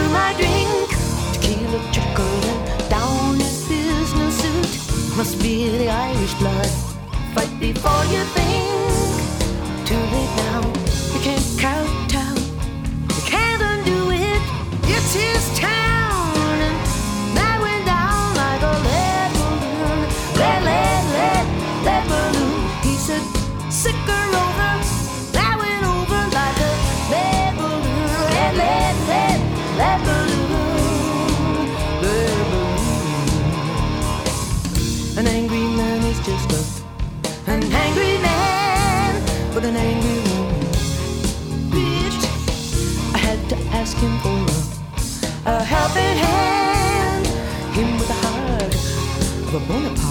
my drink. Tequila trickling down his business suit. Must be the Irish blood. Fight before you think. Too late now. You can't kowtow. You can't undo it. It's his town, and that went down like a lead balloon. Lead balloon. He said, sicker over. That went over like a lead balloon. Lead balloon. Lead balloon. An angry man is just an angry man with an angry woman. Bitch, I had to ask him for a helping hand. Him with the heart of a Bonaparte.